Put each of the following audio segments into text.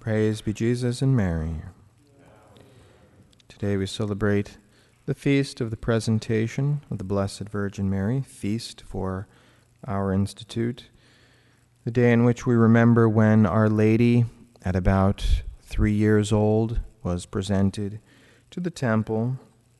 Praise be Jesus and Mary. Today we celebrate the feast of the Presentation of the Blessed Virgin Mary, feast for our Institute, the day in which we remember when Our Lady, at about 3 years old, was presented to the temple.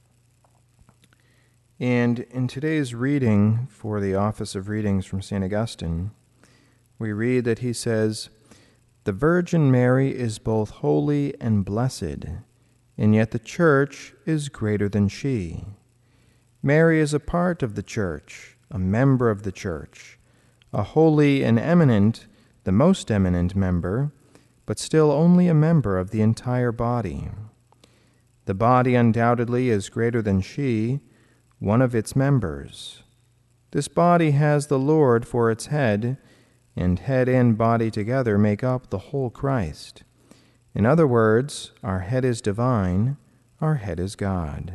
And in today's reading for the Office of Readings from St. Augustine, we read that he says, "The Virgin Mary is both holy and blessed, and yet the Church is greater than she. Mary is a part of the Church, a member of the Church, a holy and eminent, the most eminent member, but still only a member of the entire body. The body undoubtedly is greater than she, one of its members. This body has the Lord for its head, and head and body together make up the whole Christ. In other words, our head is divine, our head is God."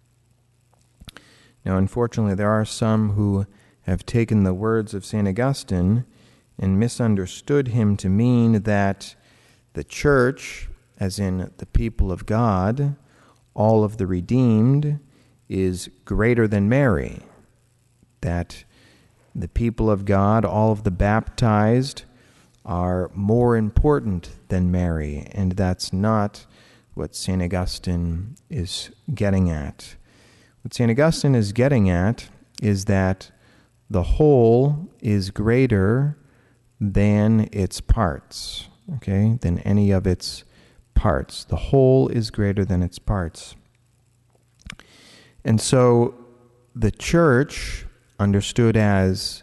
Now, unfortunately, there are some who have taken the words of St. Augustine and misunderstood him to mean that the Church, as in the people of God, all of the redeemed, is greater than Mary, that the people of God, all of the baptized, are more important than Mary, and that's not what St. Augustine is getting at. What St. Augustine is getting at is that the whole is greater than its parts, okay, than any of its parts. The whole is greater than its parts. And so the Church, understood as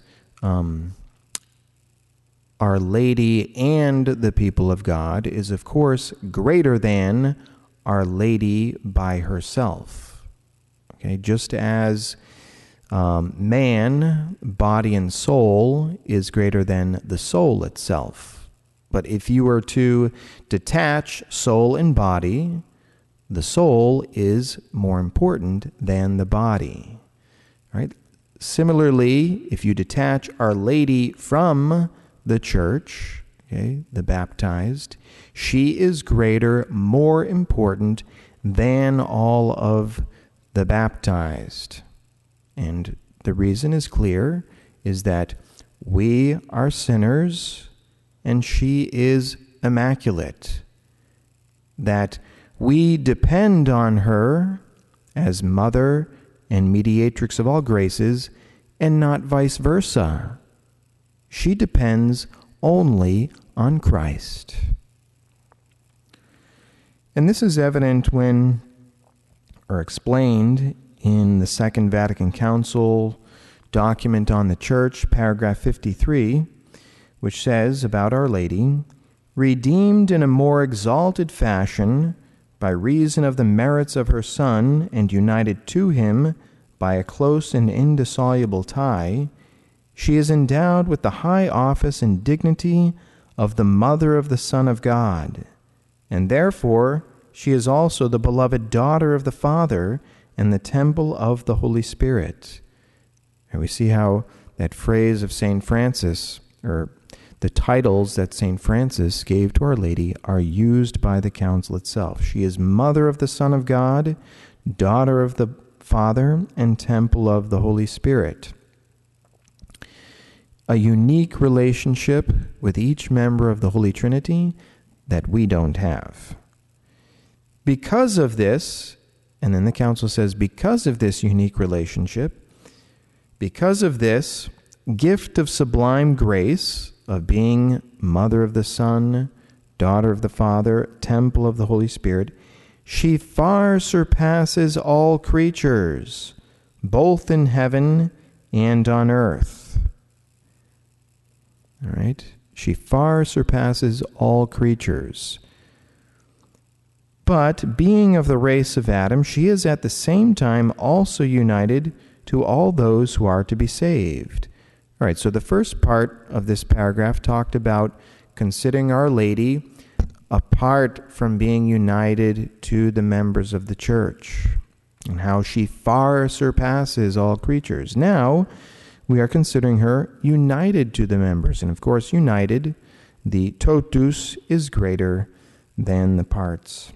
Our Lady and the people of God, is of course greater than Our Lady by herself. Okay, just as man, body and soul, is greater than the soul itself. But if you were to detach soul and body, the soul is more important than the body. Right? Similarly, if you detach Our Lady from the Church, okay, the baptized, she is greater, more important than all of the baptized. And the reason is clear, is that we are sinners and she is immaculate. That we depend on her as mother and mediatrix of all graces, and not vice versa. She depends only on Christ. And this is evident when, or explained in the Second Vatican Council document on the Church, paragraph 53, which says about Our Lady, "Redeemed in a more exalted fashion by reason of the merits of her Son, and united to him by a close and indissoluble tie, she is endowed with the high office and dignity of the Mother of the Son of God, and therefore she is also the beloved daughter of the Father and the temple of the Holy Spirit." And we see how that phrase of St. Francis, or the titles that St. Francis gave to Our Lady, are used by the Council itself. She is Mother of the Son of God, daughter of the Father, and temple of the Holy Spirit. A unique relationship with each member of the Holy Trinity that we don't have. Because of this, and then the Council says, because of this unique relationship, because of this gift of sublime grace, of being Mother of the Son, daughter of the Father, temple of the Holy Spirit, she far surpasses all creatures, both in heaven and on earth. All right? She far surpasses all creatures. But being of the race of Adam, she is at the same time also united to all those who are to be saved. All right, so the first part of this paragraph talked about considering Our Lady apart from being united to the members of the Church, and how she far surpasses all creatures. Now, we are considering her united to the members. And of course, united, the totus is greater than the parts.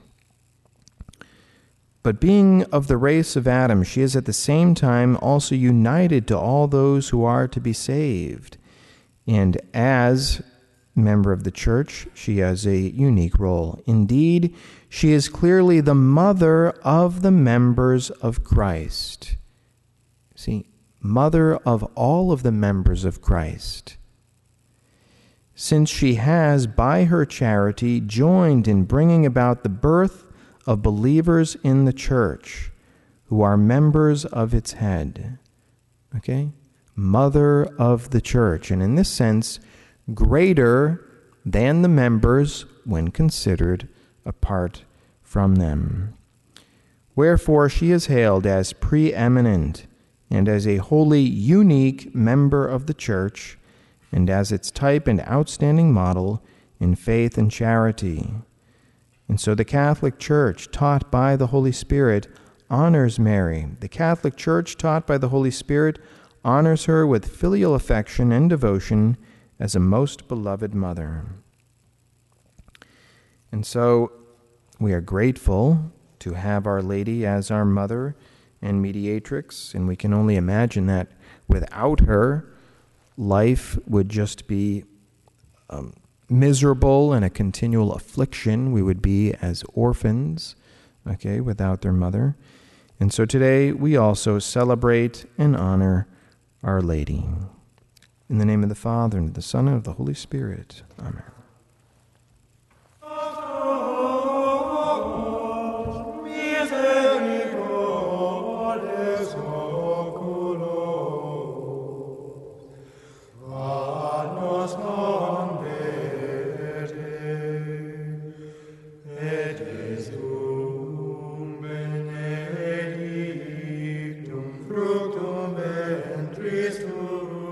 But being of the race of Adam, she is at the same time also united to all those who are to be saved. And as member of the church, she has a unique role. Indeed, she is clearly the mother of the members of Christ. See, mother of all of the members of Christ. Since she has, by her charity, joined in bringing about the birth of believers in the church, who are members of its head. Okay? Mother of the church. And in this sense, greater than the members when considered apart from them. Wherefore she is hailed as preeminent and as a wholly unique member of the church, and as its type and outstanding model in faith and charity. And so the Catholic Church, taught by the Holy Spirit, honors Mary. The Catholic Church, taught by the Holy Spirit, honors her with filial affection and devotion as a most beloved mother. And so we are grateful to have Our Lady as our mother and mediatrix, and we can only imagine that without her, life would just be miserable and a continual affliction. We would be as orphans, okay, without their mother. And so today we also celebrate and honor Our Lady. In the name of the Father, and of the Son, and of the Holy Spirit. Amen. Fructum ventris tuum.